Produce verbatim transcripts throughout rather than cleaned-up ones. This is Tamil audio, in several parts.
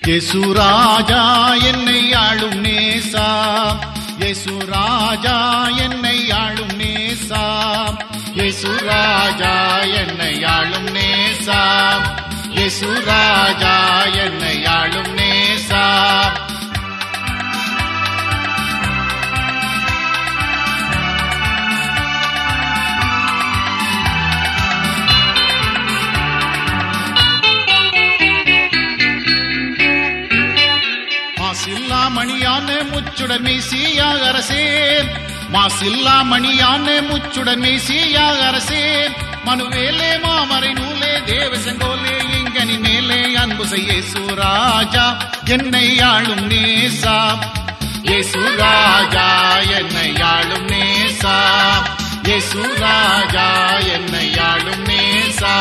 இயேசு ராஜா என்னை ஆளும் நேசா, இயேசு ராஜா என்னை ஆளும் நேசா, இயேசு ராஜா என்னை ஆளும் நேசா, இயேசு ராஜா என்னை ஆளும் நேசா. மாசில்லா மணியான முச்சுடன் மெய்சியாக அரசே, மாசில்லா மணியான முச்சுடன் மெய்சியாக அரசே, மனுவேலே மாமரை நூலே தேவ செங்கோலே இங்கனி மேலே அன்பு செய்ய இயேசு ராஜா என்னை ஆளும் நேசா, இயேசு ராஜா என்னை ஆளும் நேசா, இயேசு ராஜா என்னை ஆளும் நேசா.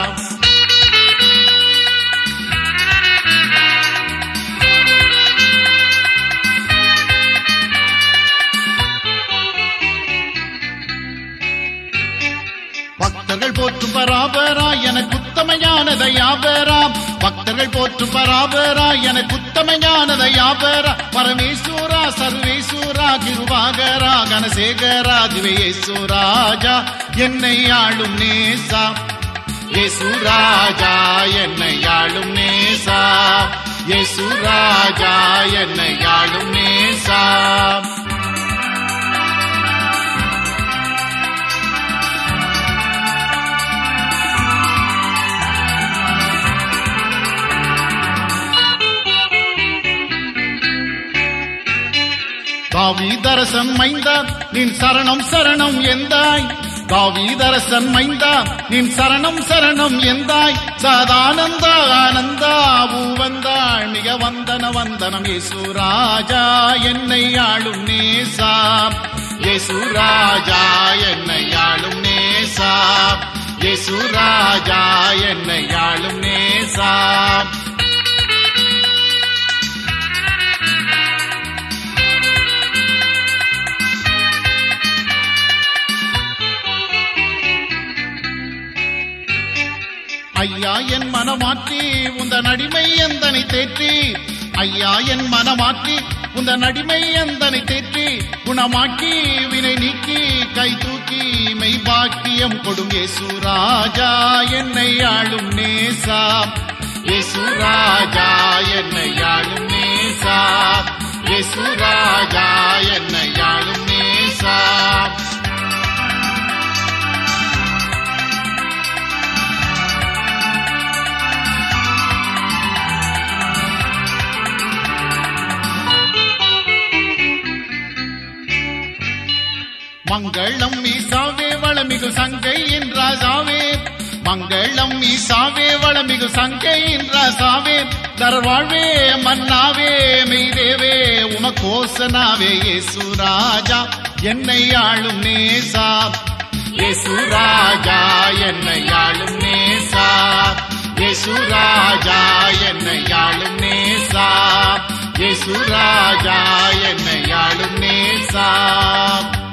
பக்தர்கள் போற்றும் பராபரா எனக்கு உத்தமையானதை யாபரா, பக்தர்கள் போற்றும் பராபரா எனக்கு உத்தமையானதை யாபரா, பரமேஸ்வரா சர்வேஸ்வரா கிருபாகரா கனசேகரா திவேசு ராஜா என்னை ஆளும் நேசா, இயேசு ராஜா என்னை ஆளும் நேசா, இயேசு ராஜா என்னை ஆளும் நேசா. தாவீதரசன் மைந்தா நின் சரணம் சரணம் எந்தாய், தாவீதரசன் மைந்தா நின் சரணம் சரணம் எந்தாய், சதானந்தா ஆனந்தா பூவந்தாள் மிக வந்தன வந்தனம் இயேசு ராஜா என்னை ஆளும் நேசா, இயேசு ராஜா என்னை ஆளும் நேசா, இயேசு ராஜா என்னை ஆளும் நேசா. ஐயா என் மனமாற்றி உந்தன் அடிமை எந்தனை தேற்றி, ஐயா என் மனமாற்றி உந்தன் அடிமை எந்தனை தேற்றி, குணமாக்கி வினை நீக்கி கை தூக்கி மெய்பாக்கியம் கொடும் இயேசு ராஜா என்னை ஆளும் நேசா, இயேசு ராஜா என்னை ஆளும் நேசா, இயேசு ராஜா என்னை ஆளும் நேசா. மங்களம் ஈசாவே வளமிகு சங்கை என்றாசாவே, மங்களம் ஈசாவே வளமிகு சங்கை என்றாசாவே, தர்வாழ்வே மன்னாவே மெய்தேவே உமகோசனாவே இயேசு ராஜா என்னை ஆளும் நேசா, இயேசு ராஜா என்னை ஆளும் நேசா, இயேசு ராஜா என்னை ஆளும் நேசா, இயேசு ராஜா என்னை ஆளும் நேசா.